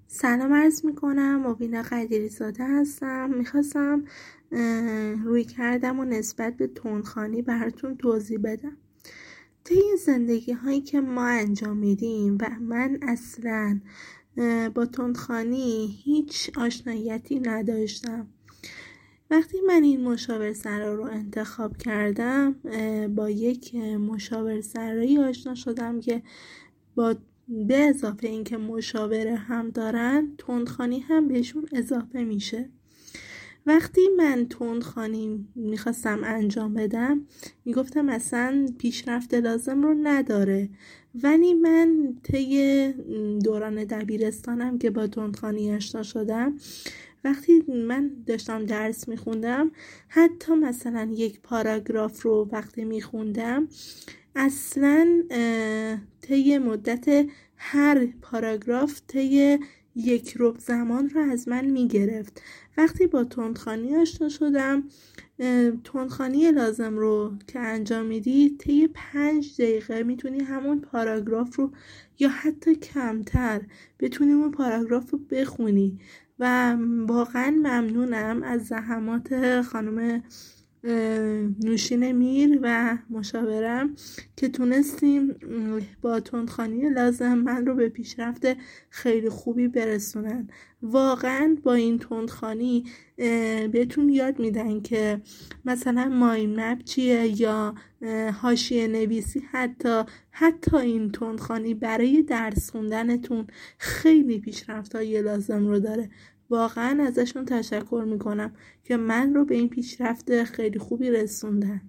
سلام عرض میکنم. مبینا قدیری زاده هستم. میخواستم روی کردم و نسبت به تندخوانی براتون توضیح بدم. طی زندگی هایی که ما انجام میدیم و من اصلا با تندخوانی هیچ آشناییتی نداشتم. وقتی من این مشاور سرا رو انتخاب کردم با یک مشاور سرایی آشنا شدم که به اضافه اینکه مشاوره هم دارن، تندخوانی هم بهشون اضافه میشه. وقتی من تندخوانی میخواستم انجام بدم میگفتم اصلا پیشرفت لازم رو نداره، ولی من طی دوران دبیرستانم که با تندخوانی آشنا شدم، وقتی من داشتم درس میخوندم، حتی مثلا یک پاراگراف رو وقتی میخوندم اصلا طی مدت هر پاراگراف طی 1 ربع زمان رو از من میگرفت. وقتی با تندخوانی آشنا شدم، تندخوانی لازم رو که انجام میدی طی 5 دقیقه میتونی همون پاراگراف رو یا حتی کمتر بتونی اون پاراگراف رو بخونی و واقعا ممنونم از زحمات خانم نوشین میر و مشاورم که تونستیم با تندخوانی لازم من رو به پیشرفت خیلی خوبی برسونن. واقعا با این تندخوانی بهتون یاد میدن که مثلا مایند مپ چیه یا حاشیه نویسی. حتی این تندخوانی برای درس خوندنتون خیلی پیشرفت‌های لازم رو داره. واقعا ازشون تشکر میکنم که من رو به این پیشرفت خیلی خوبی رسوندن.